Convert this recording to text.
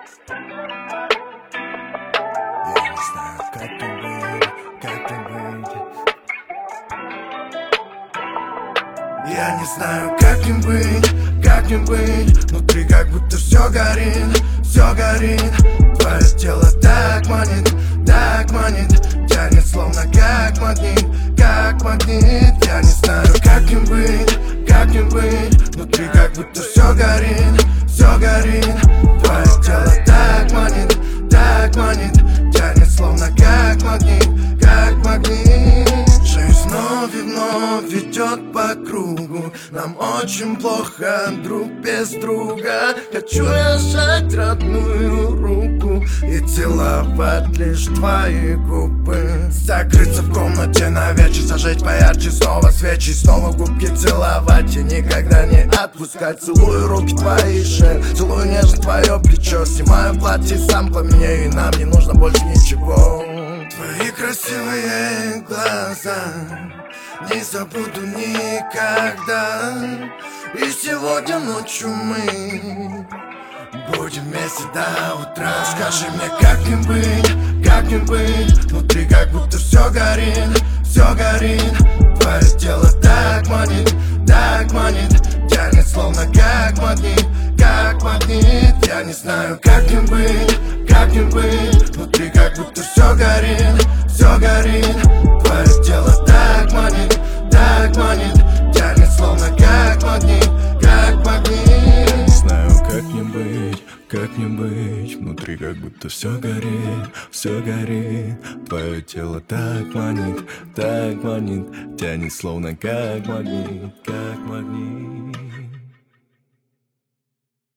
Я не знаю, как им быть. Я не знаю, как им быть. Внутри как будто все горит, все горит. Твое тело так манит, тянет словно как магнит, как магнит. Я не знаю, как им быть. Внутри как будто все горит, все горит. Твое тело так манит, тянет словно как магнит, как магнит. Жизнь вновь и вновь идет по кругу. Нам очень плохо друг без друга. Хочу я сжать родную руку и целовать лишь твои губы. Закрыться в комнате на вечер, зажечь поярче снова свечи, снова губки целовать и никогда не отпускать. Целую руки твои, шею, целую нежно твое плечо. Снимаю платье, сам поменяю, и нам не нужно больше ничего. Твои красивые глаза не забуду никогда. И сегодня ночью мы будем вместе до утра. Скажи мне, как им быть. Внутри как будто все горит, все горит. Твое тело так манит, тянет словно как магнит, как магнит. Я не знаю, как им быть. Внутри как будто все горит, все горит. Твое тело так манит, тянет словно как магнит, как магнит. Не знаю, как не быть. Внутри как будто все горит, все горит. Твое тело так манит, тянет словно как магнит, как магнит.